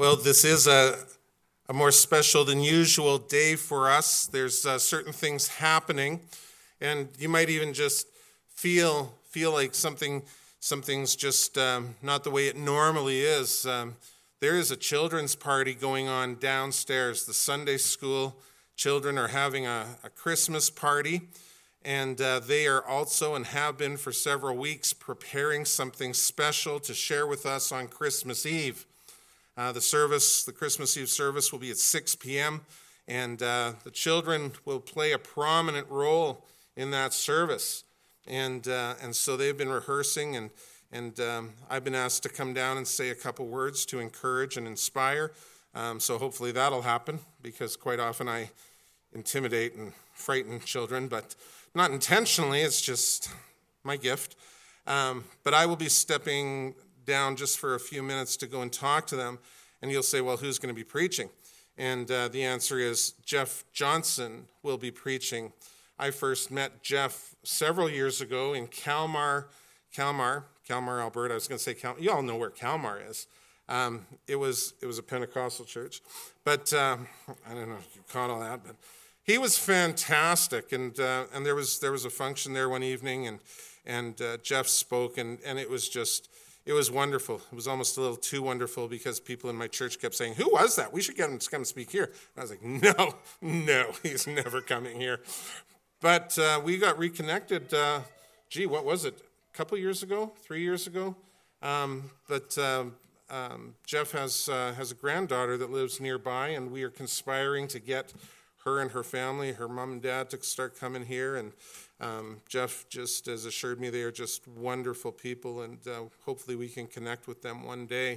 Well, this is a more special than usual day for us. There's certain things happening, and you might even just feel like something's just not the way it normally is. There is a children's party going on downstairs. The Sunday school children are having a Christmas party, and they are also, and have been for several weeks, preparing something special to share with us on Christmas Eve. The Christmas Eve service will be at 6 p.m., and the children will play a prominent role in that service. And so they've been rehearsing, and I've been asked to come down and say a couple words to encourage and inspire. So hopefully that'll happen, because quite often I intimidate and frighten children, but not intentionally. It's just my gift. But I will be stepping down just for a few minutes to go and talk to them, and you'll say, well, who's going to be preaching? And the answer is Jeff Johnson will be preaching. I first met Jeff several years ago in Kalmar, Alberta. I was going to say you all know where Kalmar is. It was a Pentecostal church, but I don't know if you caught all that, but he was fantastic, and there was a function there one evening, and Jeff spoke, and it was wonderful. It was almost a little too wonderful, because people in my church kept saying, who was that? We should get him to come speak here. And I was like, no, he's never coming here. But we got reconnected, what was it, a couple years ago, 3 years ago? But Jeff has a granddaughter that lives nearby, and we are conspiring to get her and her family, her mom and dad, to start coming here. And Jeff just has assured me they are just wonderful people, and hopefully we can connect with them one day.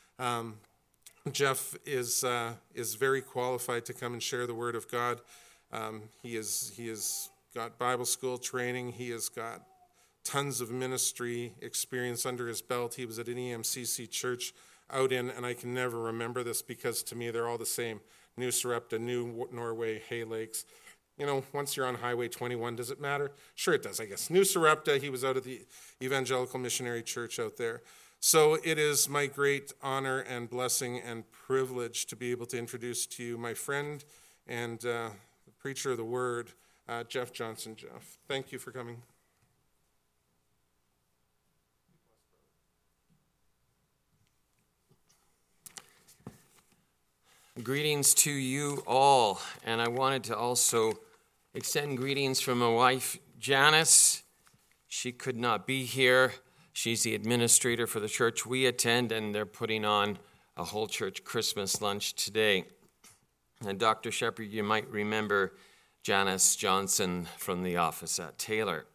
Jeff is very qualified to come and share the Word of God. He has got Bible school training. He has got tons of ministry experience under his belt. He was at an EMCC church out in, and I can never remember this because to me they're all the same, New Sarepta, New Norway, Hay Lakes. You know, once you're on Highway 21, does it matter? Sure it does, I guess. New Sarepta, he was out at the Evangelical Missionary Church out there. So it is my great honor and blessing and privilege to be able to introduce to you my friend and the preacher of the Word, Jeff Johnson. Jeff, thank you for coming. Greetings to you all, and I wanted to also extend greetings from my wife, Janice. She could not be here. She's the administrator for the church we attend, and they're putting on a whole church Christmas lunch today. And Dr. Shepherd, you might remember Janice Johnson from the office at Taylor.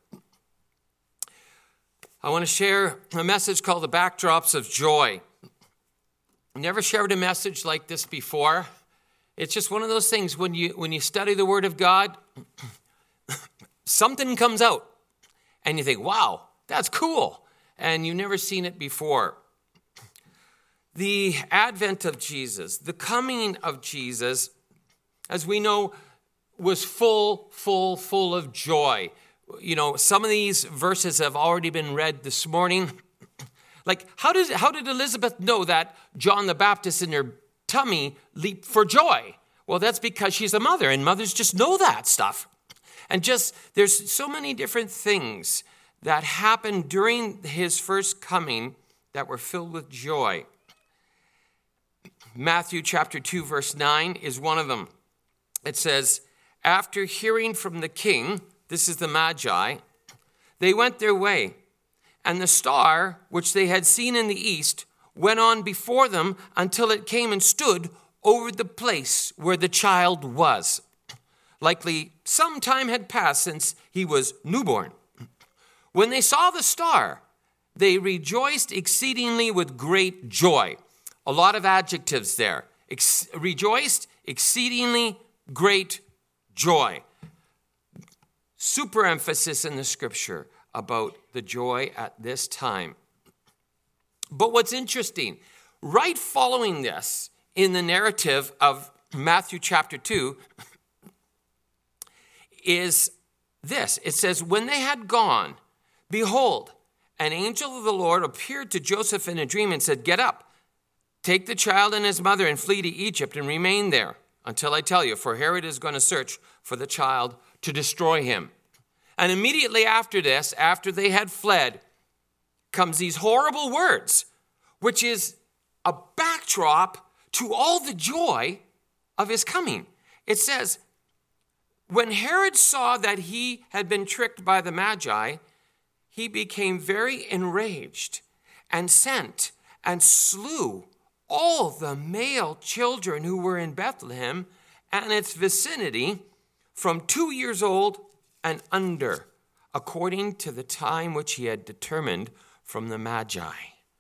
I want to share a message called The Backdrops of Joy. Never shared a message like this before. It's just one of those things when you study the Word of God, something comes out and you think, wow, that's cool. And you've never seen it before. The advent of Jesus, the coming of Jesus, as we know, was full of joy. You know, some of these verses have already been read this morning. Like, how did Elizabeth know that John the Baptist in her tummy leaped for joy? Well, that's because she's a mother, and mothers just know that stuff. And there's so many different things that happened during his first coming that were filled with joy. Matthew chapter 2, verse 9 is one of them. It says, after hearing from the king, this is the Magi, they went their way. And the star, which they had seen in the east, went on before them until it came and stood over the place where the child was. Likely some time had passed since he was newborn. When they saw the star, they rejoiced exceedingly with great joy. A lot of adjectives there. Rejoiced, exceedingly, great joy. Super emphasis in the scripture about the joy at this time. But what's interesting, right following this in the narrative of Matthew chapter 2 is this. It says, when they had gone, behold, an angel of the Lord appeared to Joseph in a dream and said, get up, Take the child and his mother and flee to Egypt and remain there until I tell you, for Herod is going to search for the child to destroy him. And immediately after this, after they had fled, comes these horrible words, which is a backdrop to all the joy of his coming. It says, when Herod saw that he had been tricked by the Magi, he became very enraged and sent and slew all the male children who were in Bethlehem and its vicinity from 2 years old and under, according to the time which he had determined from the Magi.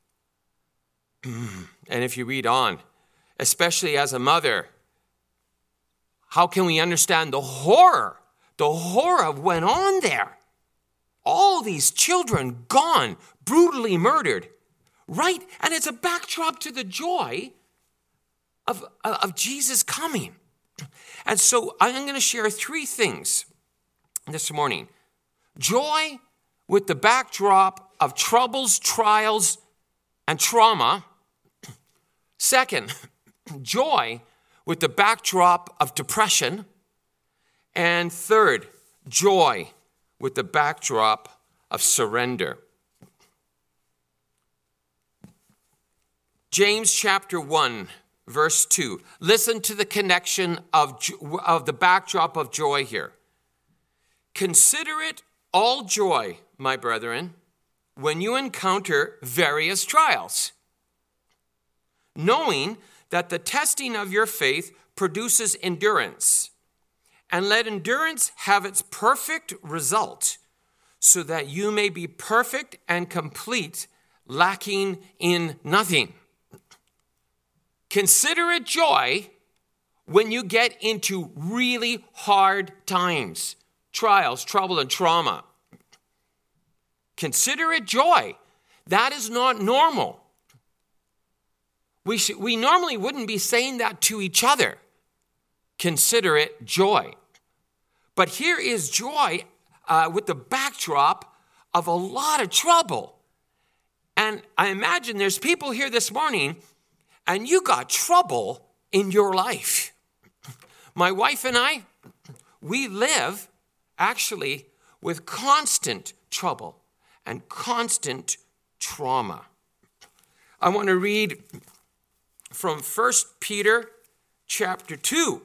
And if you read on, especially as a mother, how can we understand the horror of what went on there? All these children gone, brutally murdered, right? And it's a backdrop to the joy of Jesus coming. And so I'm going to share 3 things this morning. Joy with the backdrop of troubles, trials, and trauma. Second, joy with the backdrop of depression. And third, joy with the backdrop of surrender. James chapter 1, verse 2. Listen to the connection of the backdrop of joy here. Consider it all joy, my brethren, when you encounter various trials, knowing that the testing of your faith produces endurance. And let endurance have its perfect result, so that you may be perfect and complete, lacking in nothing. Consider it joy when you get into really hard times, trials, trouble, and trauma. Consider it joy. That is not normal. We normally wouldn't be saying that to each other. Consider it joy. But here is joy with the backdrop of a lot of trouble. And I imagine there's people here this morning, and you got trouble in your life. My wife and I, we live actually with constant trouble and constant trauma. I want to read from 1 Peter chapter 2.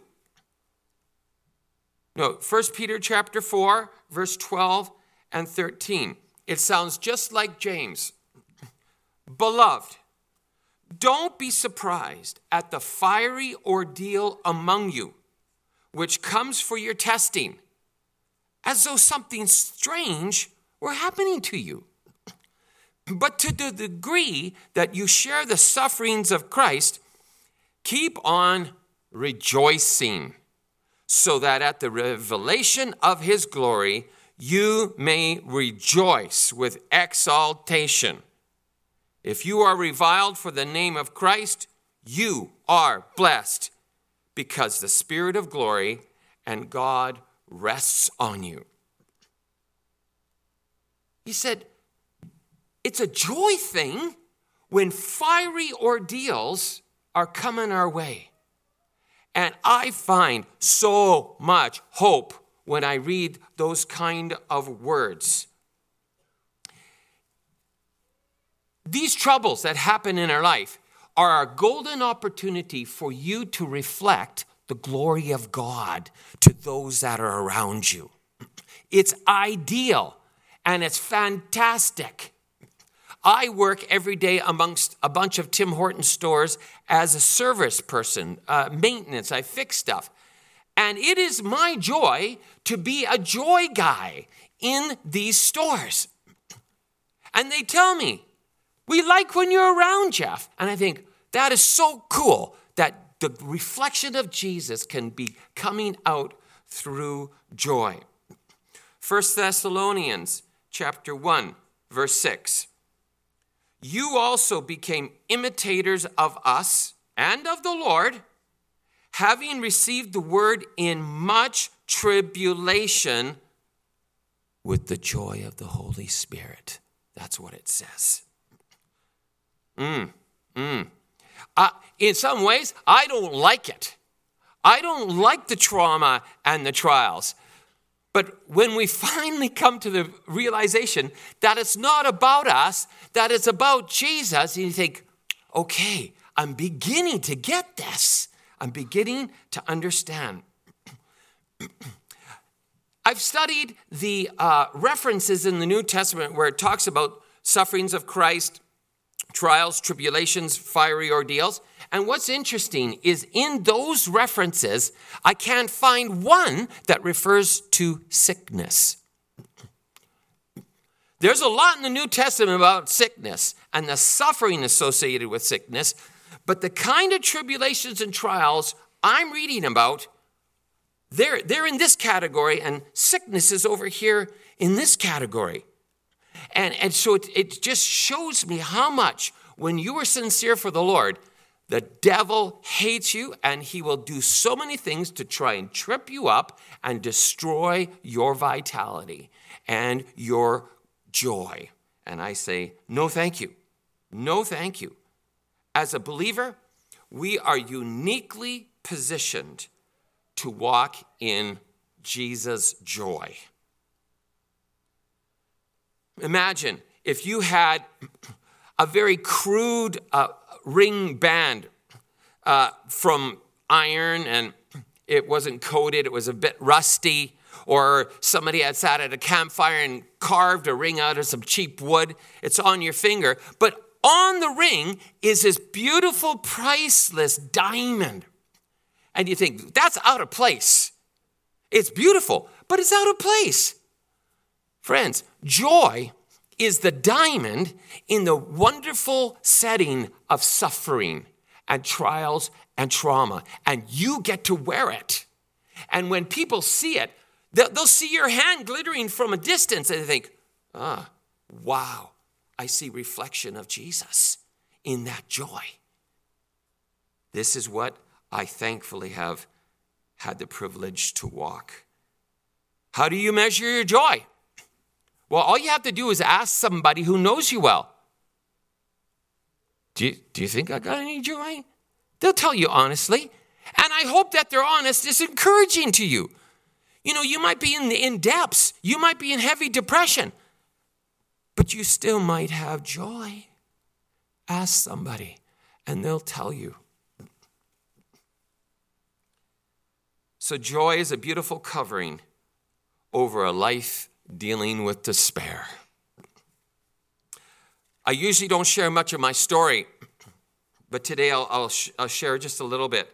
No, 1 Peter chapter 4, verse 12 and 13. It sounds just like James. Beloved, don't be surprised at the fiery ordeal among you, which comes for your testing, as though something strange were happening to you. But to the degree that you share the sufferings of Christ, keep on rejoicing, so that at the revelation of his glory, you may rejoice with exaltation. If you are reviled for the name of Christ, you are blessed, because the Spirit of glory and God rests on you. He said, it's a joy thing when fiery ordeals are coming our way. And I find so much hope when I read those kind of words. These troubles that happen in our life are a golden opportunity for you to reflect the glory of God to those that are around you. It's ideal and it's fantastic. I work every day amongst a bunch of Tim Hortons stores as a service person, maintenance. I fix stuff. And it is my joy to be a joy guy in these stores. And they tell me, we like when you're around, Jeff. And I think that is so cool that the reflection of Jesus can be coming out through joy. 1 Thessalonians chapter 1, verse 6. You also became imitators of us and of the Lord, having received the word in much tribulation with the joy of the Holy Spirit. That's what it says. I in some ways, I don't like it. I don't like the trauma and the trials. But when we finally come to the realization that it's not about us, that it's about Jesus, and you think, okay, I'm beginning to get this. I'm beginning to understand. I've studied the references in the New Testament where it talks about sufferings of Christ, trials, tribulations, fiery ordeals. And what's interesting is in those references, I can't find one that refers to sickness. There's a lot in the New Testament about sickness and the suffering associated with sickness, but the kind of tribulations and trials I'm reading about, they're in this category, and sickness is over here in this category. And so it just shows me how much, when you are sincere for the Lord, the devil hates you, and he will do so many things to try and trip you up and destroy your vitality and your joy. And I say, no, thank you. No, thank you. As a believer, we are uniquely positioned to walk in Jesus' joy. Imagine if you had a very crude ring band from iron and it wasn't coated, it was a bit rusty, or somebody had sat at a campfire and carved a ring out of some cheap wood. It's on your finger, but on the ring is this beautiful, priceless diamond. And you think, that's out of place. It's beautiful, but it's out of place. Friends, joy is the diamond in the wonderful setting of suffering and trials and trauma, and you get to wear it. And when people see it, they'll see your hand glittering from a distance, and they think, wow, I see reflection of Jesus in that joy. This is what I thankfully have had the privilege to walk. How do you measure your joy? Well, all you have to do is ask somebody who knows you well. Do you think I got any joy? They'll tell you honestly. And I hope that they're honest is encouraging to you. You know, you might be in depths. You might be in heavy depression. But you still might have joy. Ask somebody, and they'll tell you. So joy is a beautiful covering over a life dealing with despair. I usually don't share much of my story, but today I'll share just a little bit.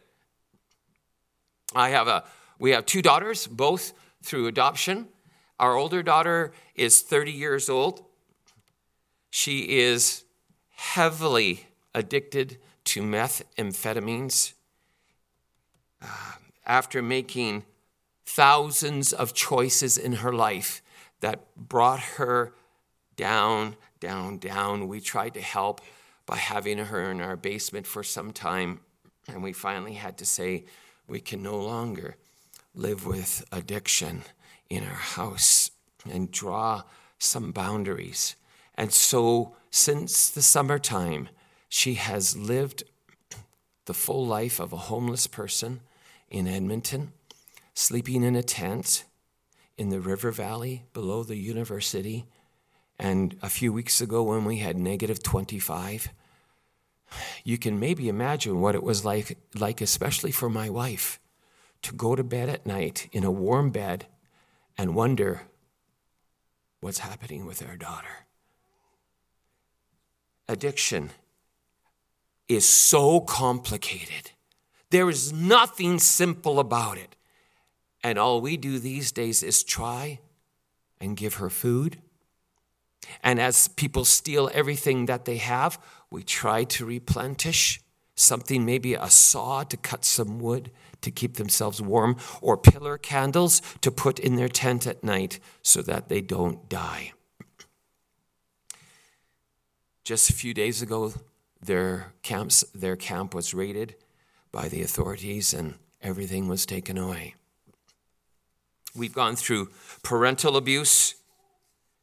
We have two daughters, both through adoption. Our older daughter is 30 years old. She is heavily addicted to methamphetamines. After making thousands of choices in her life that brought her down, we tried to help by having her in our basement for some time, and we finally had to say we can no longer live with addiction in our house and draw some boundaries. And so since the summertime, she has lived the full life of a homeless person in Edmonton, sleeping in a tent in the river valley below the university. And a few weeks ago when we had negative 25, you can maybe imagine what it was like especially for my wife, to go to bed at night in a warm bed and wonder what's happening with our daughter. Addiction is so complicated. There is nothing simple about it. And all we do these days is try and give her food. And as people steal everything that they have, we try to replenish something, maybe a saw to cut some wood to keep themselves warm, or pillar candles to put in their tent at night so that they don't die. Just a few days ago, their camp was raided by the authorities and everything was taken away. We've gone through parental abuse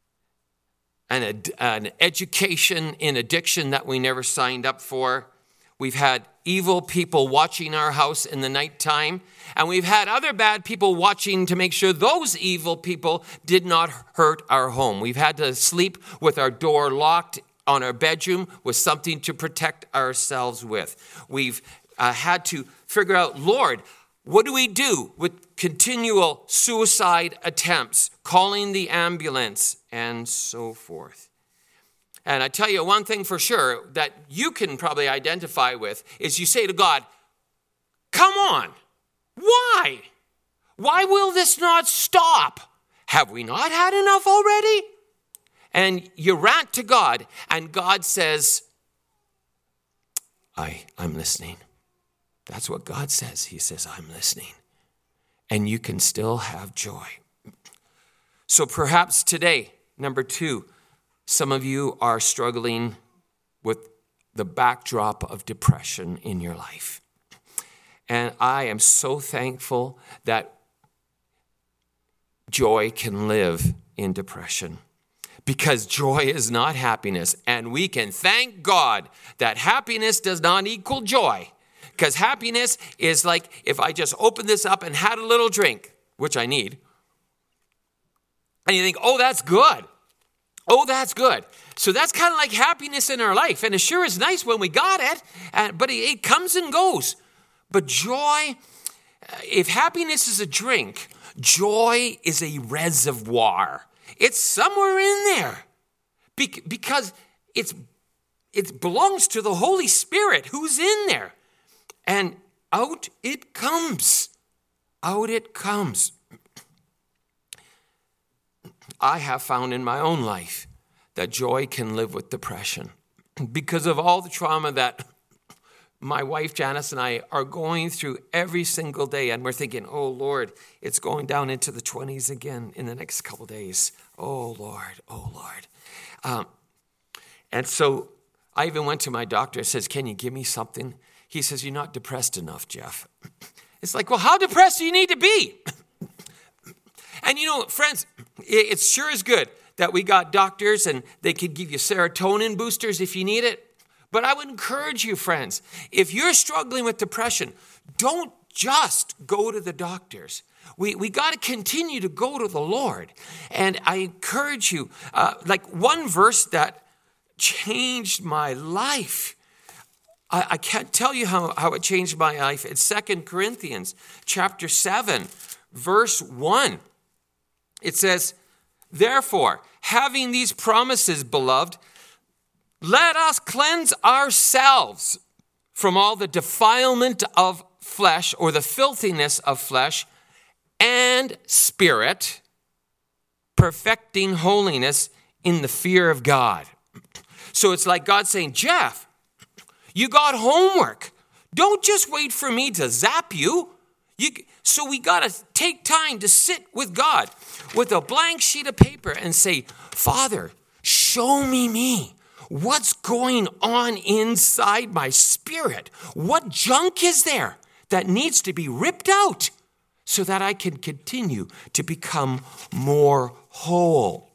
and an education in addiction that we never signed up for. We've had evil people watching our house in the nighttime, and we've had other bad people watching to make sure those evil people did not hurt our home. We've had to sleep with our door locked on our bedroom with something to protect ourselves with. We've had to figure out, Lord, what do we do with continual suicide attempts, calling the ambulance, and so forth? And I tell you one thing for sure that you can probably identify with is you say to God, come on, why? Why will this not stop? Have we not had enough already? And you rant to God, and God says, I'm listening. That's what God says. He says, I'm listening. And you can still have joy. So perhaps today, number 2, some of you are struggling with the backdrop of depression in your life. And I am so thankful that joy can live in depression, because joy is not happiness. And we can thank God that happiness does not equal joy, because happiness is like if I just opened this up and had a little drink, which I need, and you think, oh, that's good. Oh, that's good. So that's kind of like happiness in our life. And it sure is nice when we got it, but it comes and goes. But joy, if happiness is a drink, joy is a reservoir. It's somewhere in there because it belongs to the Holy Spirit who's in there. And out it comes. Out it comes. I have found in my own life that joy can live with depression because of all the trauma that my wife Janice and I are going through every single day. And we're thinking, oh, Lord, it's going down into the 20s again in the next couple of days. Oh, Lord, oh, Lord. And so I even went to my doctor and says, can you give me something? He says, you're not depressed enough, Jeff. It's like, well, how depressed do you need to be? And you know, friends, it sure is good that we got doctors and they could give you serotonin boosters if you need it. But I would encourage you, friends, if you're struggling with depression, don't just go to the doctors. We got to continue to go to the Lord. And I encourage you, like one verse that changed my life. I can't tell you how it changed my life. It's 2 Corinthians chapter 7, verse 1. It says, therefore, having these promises, beloved, let us cleanse ourselves from all the defilement of flesh or the filthiness of flesh and spirit, perfecting holiness in the fear of God. So it's like God saying, Jeff, you got homework. Don't just wait for me to zap you. So we got to take time to sit with God with a blank sheet of paper and say, Father, show me. What's going on inside my spirit? What junk is there that needs to be ripped out so that I can continue to become more whole?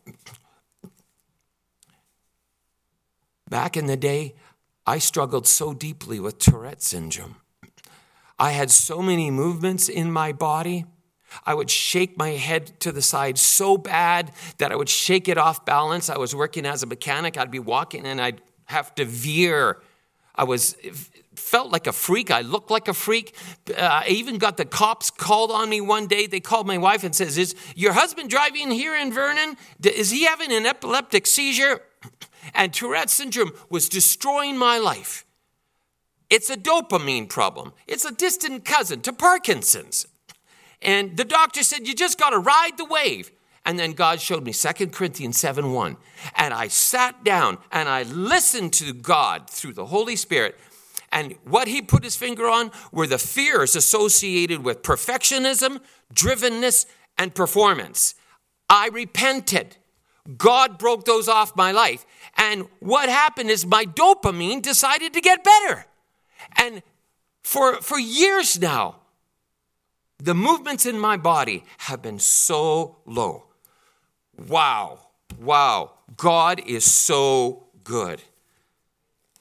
Back in the day, I struggled so deeply with Tourette syndrome. I had so many movements in my body. I would shake my head to the side so bad that I would shake it off balance. I was working as a mechanic. I'd be walking and I'd have to veer. Felt like a freak. I looked like a freak. I even got the cops called on me one day. They called my wife and says, is your husband driving here in Vernon? Is he having an epileptic seizure? And Tourette syndrome was destroying my life. It's a dopamine problem. It's a distant cousin to Parkinson's. And the doctor said, you just got to ride the wave. And then God showed me 2 Corinthians 7:1. And I sat down and I listened to God through the Holy Spirit. And what he put his finger on were the fears associated with perfectionism, drivenness, and performance. I repented. God broke those off my life. And what happened is my dopamine decided to get better. And for years now, the movements in my body have been so low. Wow. God is so good.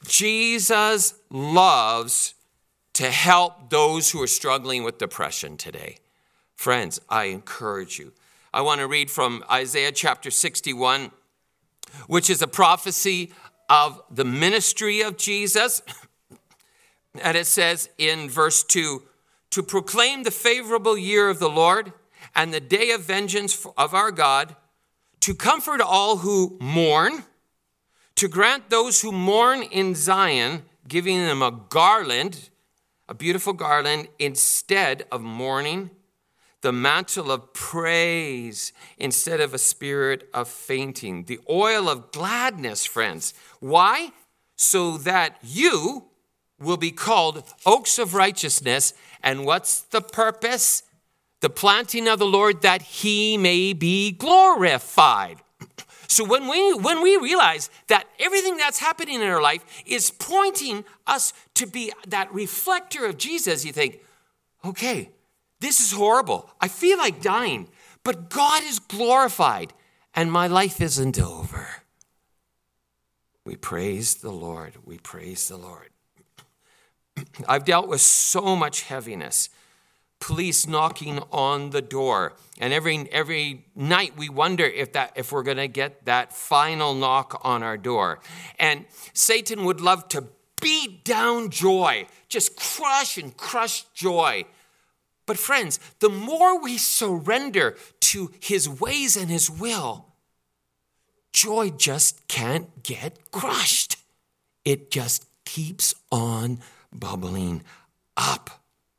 Jesus loves to help those who are struggling with depression today. Friends, I encourage you. I want to read from Isaiah chapter 61, which is a prophecy of the ministry of Jesus. And it says in verse 2, to proclaim the favorable year of the Lord and the day of vengeance of our God, to comfort all who mourn, to grant those who mourn in Zion, giving them a garland, a beautiful garland, instead of mourning, the mantle of praise instead of a spirit of fainting, the oil of gladness, friends. Why? So that you will be called oaks of righteousness. And what's the purpose? The planting of the Lord, that he may be glorified. So when we realize that everything that's happening in our life is pointing us to be that reflector of Jesus, you think, okay, this is horrible. I feel like dying, but God is glorified and my life isn't over. We praise the Lord. We praise the Lord. I've dealt with so much heaviness. Police knocking on the door. And every night we wonder if we're going to get that final knock on our door. And Satan would love to beat down joy, just crush joy. But friends, the more we surrender to his ways and his will, joy just can't get crushed. It just keeps on bubbling up.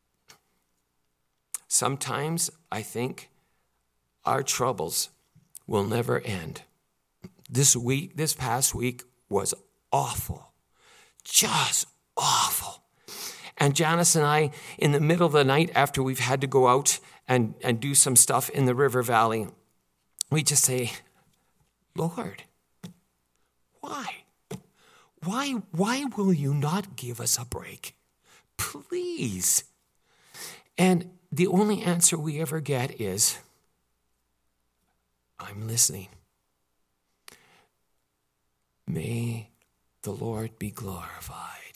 Sometimes I think our troubles will never end. This past week was awful, just awful. And Janice and I, in the middle of the night after we've had to go out and do some stuff in the river valley, we just say, Lord, why? Why will you not give us a break? Please. And the only answer we ever get is, I'm listening. May the Lord be glorified.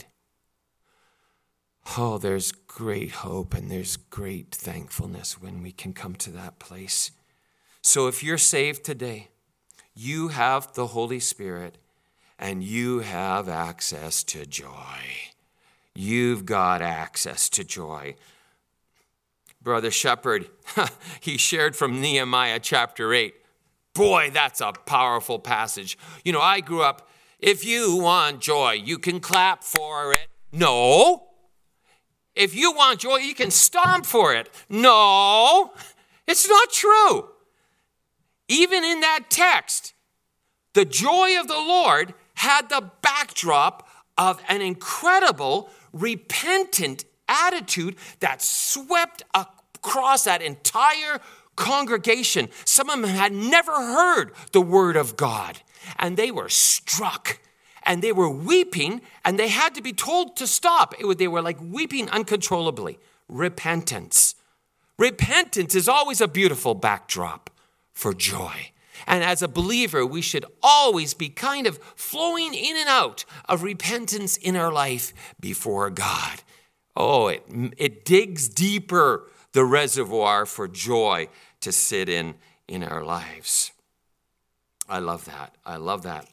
Oh, there's great hope and there's great thankfulness when we can come to that place. So if you're saved today, you have the Holy Spirit and you have access to joy. You've got access to joy. Brother Shepherd, he shared from Nehemiah chapter 8. Boy, that's a powerful passage. You know, I grew up, if you want joy, you can clap for it. No. If you want joy, you can stomp for it. No, it's not true. Even in that text, the joy of the Lord had the backdrop of an incredible, repentant attitude that swept across that entire congregation. Some of them had never heard the word of God, and they were struck, and they were weeping, and they had to be told to stop. They were like weeping uncontrollably. Repentance. Repentance is always a beautiful backdrop for joy. And as a believer, we should always be kind of flowing in and out of repentance in our life before God. Oh, it digs deeper, the reservoir for joy to sit in our lives. I love that. I love that.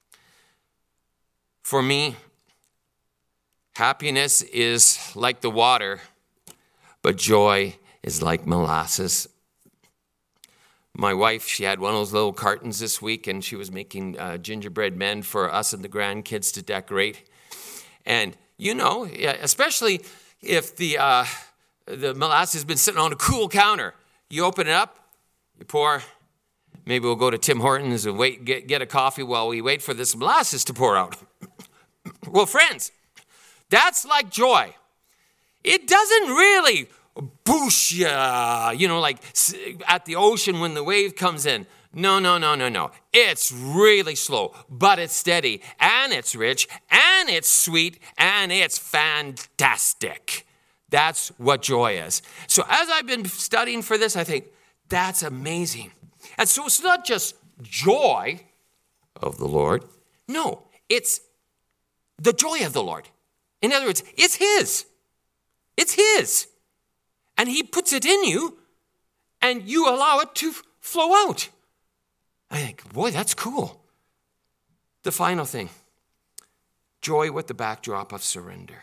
For me, happiness is like the water, but joy is like molasses. My wife, she had one of those little cartons this week, and she was making gingerbread men for us and the grandkids to decorate. And you know, especially if the molasses has been sitting on a cool counter, you open it up, you pour. Maybe we'll go to Tim Hortons and get a coffee while we wait for this molasses to pour out. Well, friends, that's like joy. It doesn't really boosh you, like at the ocean when the wave comes in. No. It's really slow, but it's steady, and it's rich, and it's sweet, and it's fantastic. That's what joy is. So as I've been studying for this, I think that's amazing. And so it's not just joy of the Lord. No, it's the joy of the Lord. In other words, it's his. It's his. And he puts it in you, and you allow it to flow out. I think, boy, that's cool. The final thing, joy with the backdrop of surrender.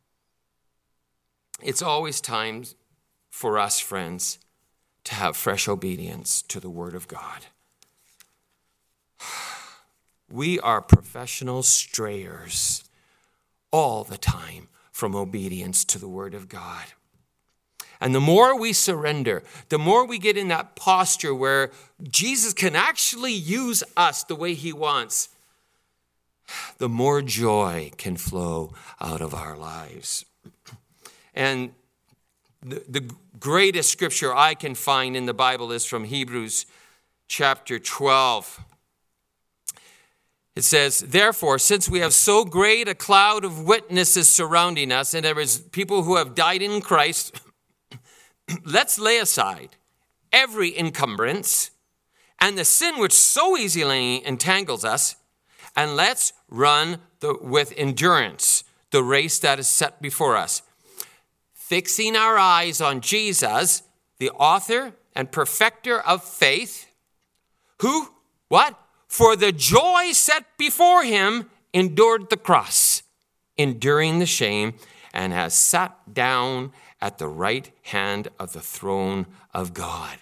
It's always time for us, friends, to have fresh obedience to the Word of God. We are professional strayers all the time from obedience to the Word of God. And the more we surrender, the more we get in that posture where Jesus can actually use us the way he wants, the more joy can flow out of our lives. And the greatest scripture I can find in the Bible is from Hebrews chapter 12. It says, therefore, since we have so great a cloud of witnesses surrounding us, and there is people who have died in Christ, let's lay aside every encumbrance and the sin which so easily entangles us, and let's run with endurance the race that is set before us, fixing our eyes on Jesus, the author and perfecter of faith, who, what? For the joy set before him endured the cross, enduring the shame, and has sat down at the right hand of the throne of God.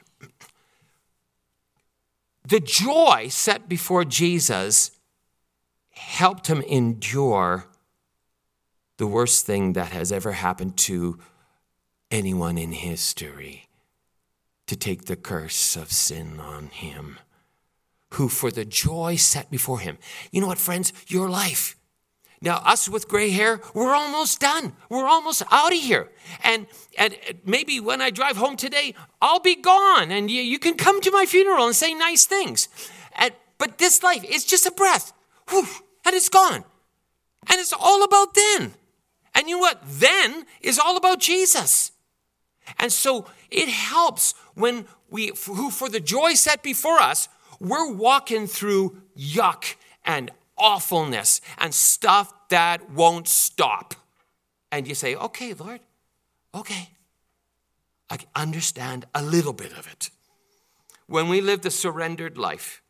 The joy set before Jesus helped him endure the worst thing that has ever happened to anyone in history, to take the curse of sin on him, who for the joy set before him. You know what, friends? Your life. Now, us with gray hair, we're almost done. We're almost out of here. And maybe when I drive home today, I'll be gone. And you can come to my funeral and say nice things. But this life is just a breath. Whew, and it's gone. And it's all about then. And you know what? Then is all about Jesus. And so it helps when who for the joy set before us, we're walking through yuck and awfulness and stuff that won't stop. And you say, okay, Lord, okay. I understand a little bit of it. When we live the surrendered life,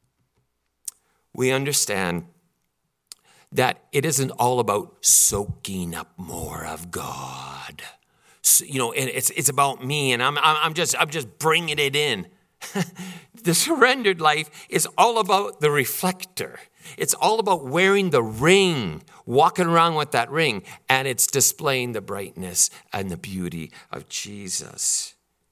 we understand that it isn't all about soaking up more of God. So, and it's about me, and I'm just bringing it in. The surrendered life is all about the reflector. It's all about wearing the ring, walking around with that ring, and it's displaying the brightness and the beauty of Jesus.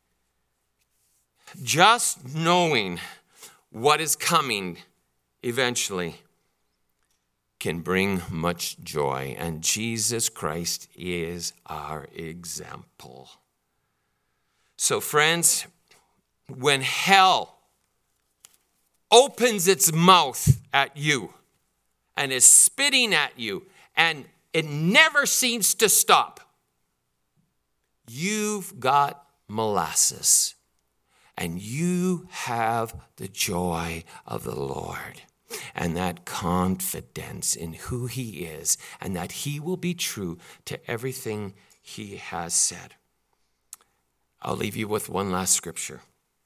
Just knowing what is coming eventually can bring much joy, and Jesus Christ is our example. So, friends, when hell opens its mouth at you and is spitting at you, and it never seems to stop, you've got molasses, and you have the joy of the Lord, and that confidence in who he is, and that he will be true to everything he has said. I'll leave you with one last scripture.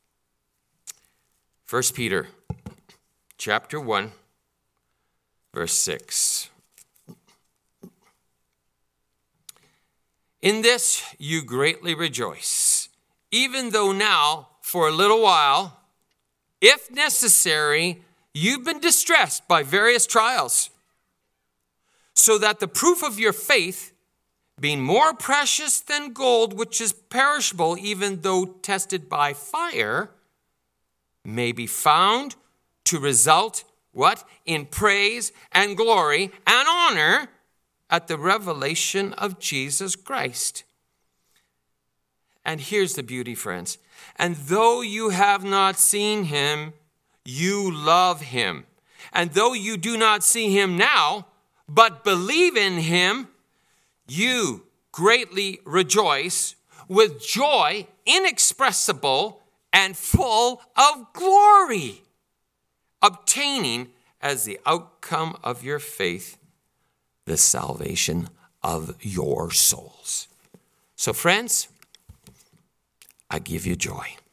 1 Peter chapter 1, verse 6. In this you greatly rejoice, even though now, for a little while, if necessary, you've been distressed by various trials, so that the proof of your faith, being more precious than gold, which is perishable, even though tested by fire, may be found to result, what? In praise and glory and honor at the revelation of Jesus Christ. And here's the beauty, friends. And though you have not seen him, you love him. And though you do not see him now, but believe in him, you greatly rejoice with joy inexpressible and full of glory, obtaining as the outcome of your faith the salvation of your souls. So friends, I give you joy.